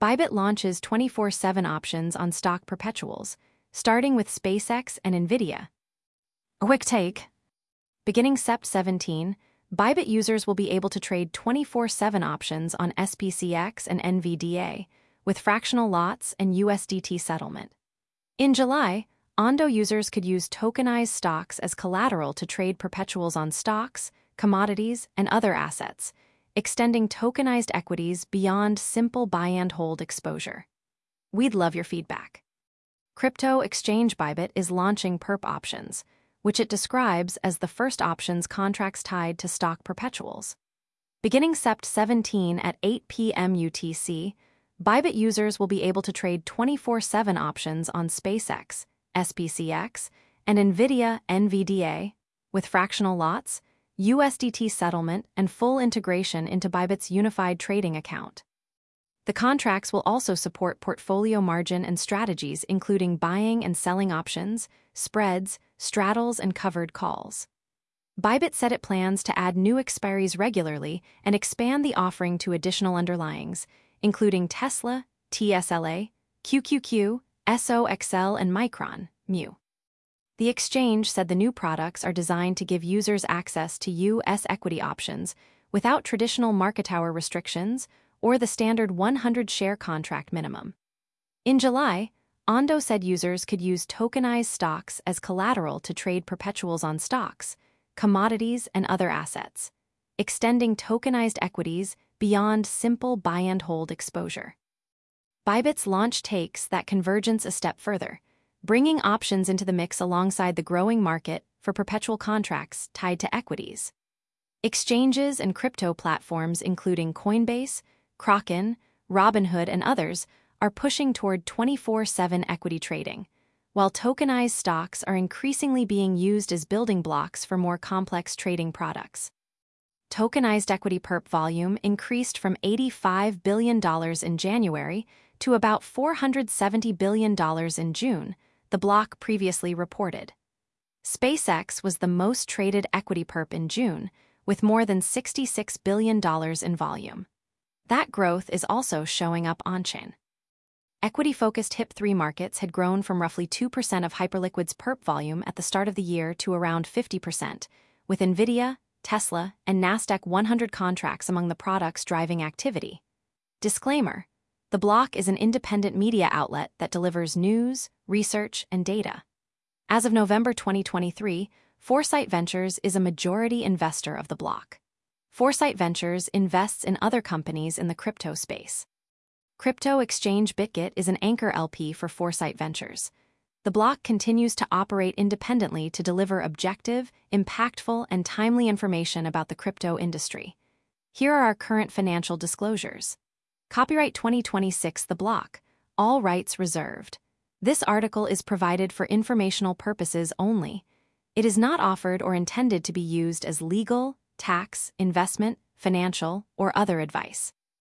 Bybit launches 24/7 options on stock perpetuals, starting with SpaceX and NVIDIA. A quick take. Beginning Sept 17, Bybit users will be able to trade 24/7 options on SPCX and NVDA, with fractional lots and USDT settlement. In July, Ondo users could use tokenized stocks as collateral to trade perpetuals on stocks, commodities, and other assets, extending tokenized equities beyond simple buy-and-hold exposure. We'd love your feedback. Crypto exchange Bybit is launching perp options, which it describes as the first options contracts tied to stock perpetuals. Beginning Sept 17 at 8 p.m. UTC, Bybit users will be able to trade 24/7 options on SpaceX, SPCX, and NVIDIA NVDA, with fractional lots, USDT settlement, and full integration into Bybit's unified trading account. The contracts will also support portfolio margin and strategies including buying and selling options, spreads, straddles, and covered calls. Bybit said it plans to add new expiries regularly and expand the offering to additional underlyings, including Tesla, TSLA, QQQ, SOXL, and Micron, MU. The exchange said the new products are designed to give users access to U.S. equity options without traditional market hour restrictions or the standard 100-share contract minimum. In July, Ondo said users could use tokenized stocks as collateral to trade perpetuals on stocks, commodities, and other assets, extending tokenized equities beyond simple buy-and-hold exposure. Bybit's launch takes that convergence a step further, bringing options into the mix alongside the growing market for perpetual contracts tied to equities. Exchanges and crypto platforms including Coinbase, Kraken, Robinhood, and others are pushing toward 24/7 equity trading, while tokenized stocks are increasingly being used as building blocks for more complex trading products. Tokenized equity perp volume increased from $85 billion in January to about $470 billion in June, the block previously reported. SpaceX was the most traded equity perp in June, with more than $66 billion in volume. That growth is also showing up on-chain. Equity-focused HIP-3 markets had grown from roughly 2% of Hyperliquid's perp volume at the start of the year to around 50%, with NVIDIA, Tesla, and Nasdaq 100 contracts among the products driving activity. Disclaimer: the block is an independent media outlet that delivers news, research, and data. As of November 2023, Foresight Ventures is a majority investor of the block. Foresight Ventures invests in other companies in the crypto space. Crypto exchange BitGet is an anchor LP for Foresight Ventures. The block continues to operate independently to deliver objective, impactful, and timely information about the crypto industry. Here are our current financial disclosures. Copyright 2026 The Block. All rights reserved. This article is provided for informational purposes only. It is not offered or intended to be used as legal, tax, investment, financial, or other advice.